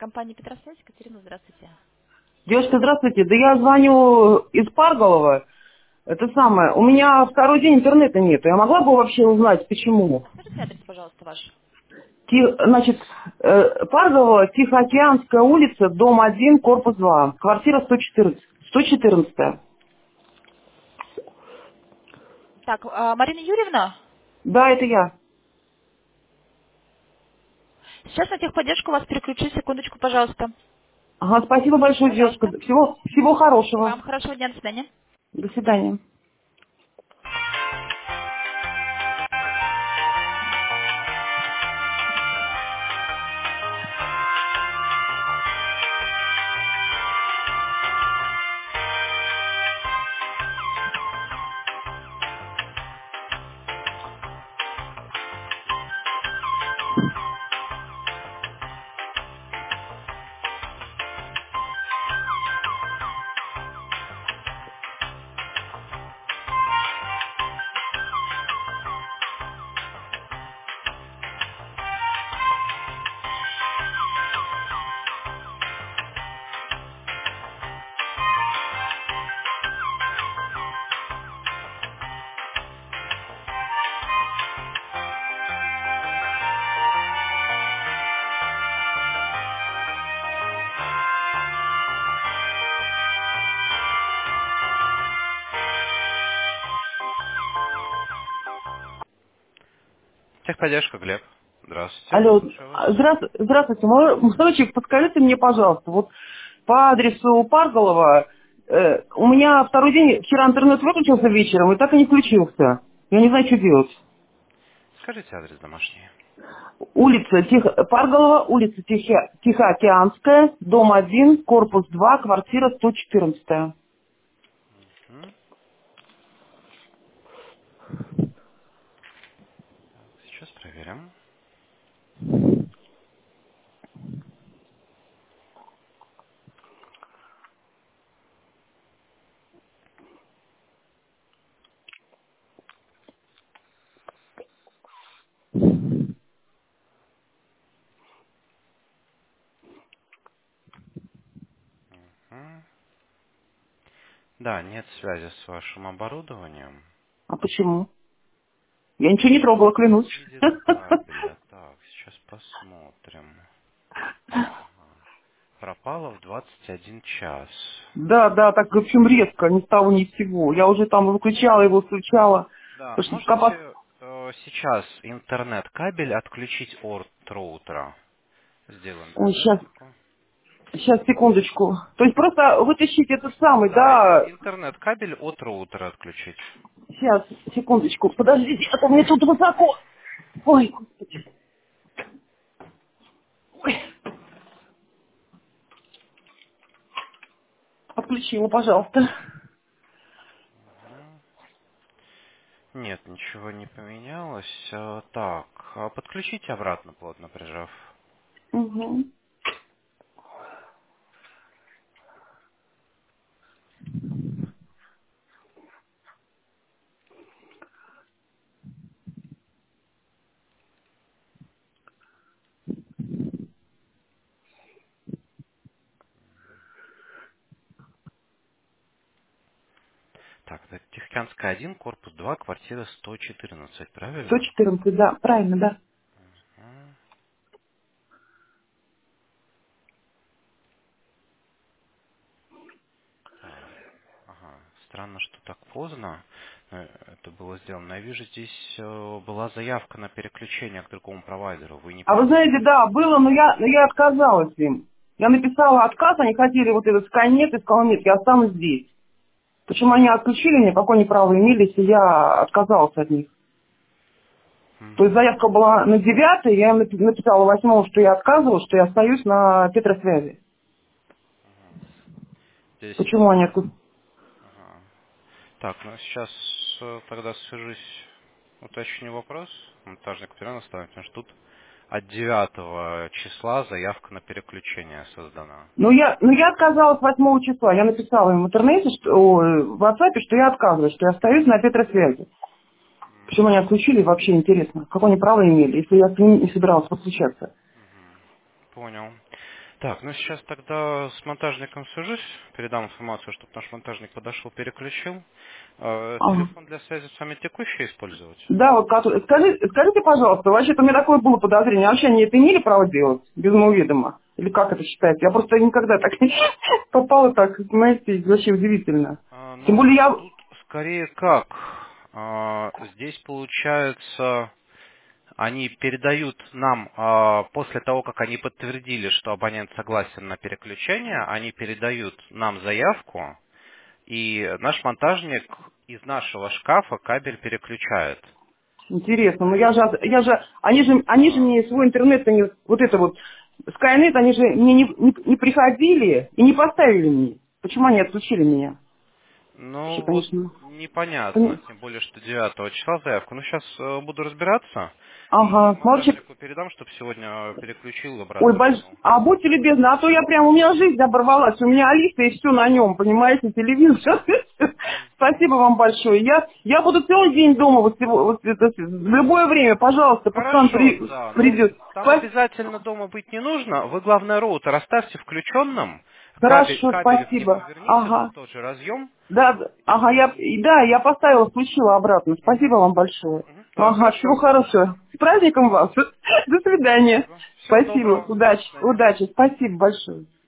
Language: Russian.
Компания Петросвязь. Екатерина, здравствуйте. Девушка, здравствуйте. Да я звоню из Парголова. Это самое. У меня второй день интернета нет. Я могла бы вообще узнать, почему? А скажите адрес, пожалуйста, ваш. Значит, Парголова, Тихоокеанская улица, дом 1, корпус 2, квартира 114. 114. Так, Марина Юрьевна, Да, это я. сейчас на техподдержку вас переключу. Секундочку, пожалуйста. Ага, спасибо большое, девушка. Пожалуйста. Всего И хорошего. вам хорошего дня. До свидания. До свидания. Техподдержка, Глеб. Здравствуйте, Алло, слушаю вас. здравствуйте. Мой сыночек, подскажите мне, пожалуйста, вот по адресу Парголова, у меня второй день, вчера интернет выключился вечером и так и не включился. Я не знаю, что делать. Скажите адрес домашний. Парголова, улица Тихоокеанская, дом 1, корпус 2, квартира 114. М? Сейчас проверим. М. Да, нет связи с вашим оборудованием. А почему? Я ничего не трогала, Не клянусь. видит кабеля. Так, сейчас посмотрим. Пропало в 21 час. Да, да, так, в общем, резко, ни с того, ни с сего. Я уже там выключала его, включала. Да, Потому что можете сейчас интернет-кабель отключить от роутера. Сделаем Ой, проверку. сейчас, секундочку. То есть просто вытащить этот самый, Да, да. интернет-кабель от роутера отключить. Сейчас, секундочку. Подождите, а то мне тут высоко. Ой, господи. Ой. Отключила, пожалуйста. Мгм. Нет, ничего не поменялось. Так, подключите обратно, плотно прижав. Угу. Так, это Тихоокеанская 1, корпус 2, квартира 114, правильно? 114, да, правильно, да. Мгм. Так, ага. Странно, что так поздно это было сделано. Я вижу, здесь была заявка на переключение к другому провайдеру. Вы не А вы помните? знаете, да, было, но я отказалась им. Я написала отказ, они хотели вот этот скайнет, и сказала, нет, я останусь здесь. Почему они отключили меня, какое они право имели, если я отказалась от них? То есть Мгм. заявка была на 9, я им написала 8, что я отказывалась, что я остаюсь на Петросвязи. Здесь... Почему они отключили? Ага. Так, ну сейчас тогда свяжусь, уточню вопрос. Монтажник Екатерина ставим, потому что тут от 9 числа заявка на переключение создана. Ну я отказалась 8 числа. Я написала им в интернете, в WhatsApp, что я отказываюсь, что я остаюсь на Петросвязи. Почему они отключили, вообще интересно. Какое они право имели, если я с ним не собиралась подключаться. Мгм. Понял. Так, ну сейчас тогда с монтажником свяжусь, передам информацию, чтобы наш монтажник подошел, переключил. Ага. Телефон для связи с вами текущий использовать? Да, вот скажите, пожалуйста, вообще-то у меня такое было подозрение, вообще они это имели право делать без моего ведома? Или как это считается? Я просто никогда так не попала так, знаете, вообще удивительно. Тем Ну, более я... тут скорее как. Здесь получается, они передают нам, после того, как они подтвердили, что абонент согласен на переключение, они передают нам заявку, и наш монтажник из нашего шкафа кабель переключает. Интересно, но они же А, мне свой интернет, они, вот это вот, Skynet, они же мне не приходили и не поставили мне. Почему они отключили меня? Вообще, Ну, вот конечно. непонятно, тем более, что 9 числа заявку. Ну, сейчас буду разбираться и Ага, ну вообще, монтажнику передам, чтобы сегодня переключил и ой, обратно вернул. а будьте любезны, а то я прям, у меня жизнь оборвалась, у меня Алиса и все на нем, понимаете, телевизор. Спасибо вам большое. Я буду целый день дома, в любое время, пожалуйста, пускай он Хорошо, да. Ну, придет. там обязательно дома быть не нужно. Вы, главное, роутер оставьте включенным. Хорошо, Кабель к нему спасибо. верните Ага. на тот же разъем. Да, ага, я поставила, включила обратно. Спасибо вам большое. Да, Ага, хорошо. всего хорошего. С праздником вас. До свидания. Спасибо. Всего Спасибо. доброго. Удачи, До свидания. удачи. Спасибо большое.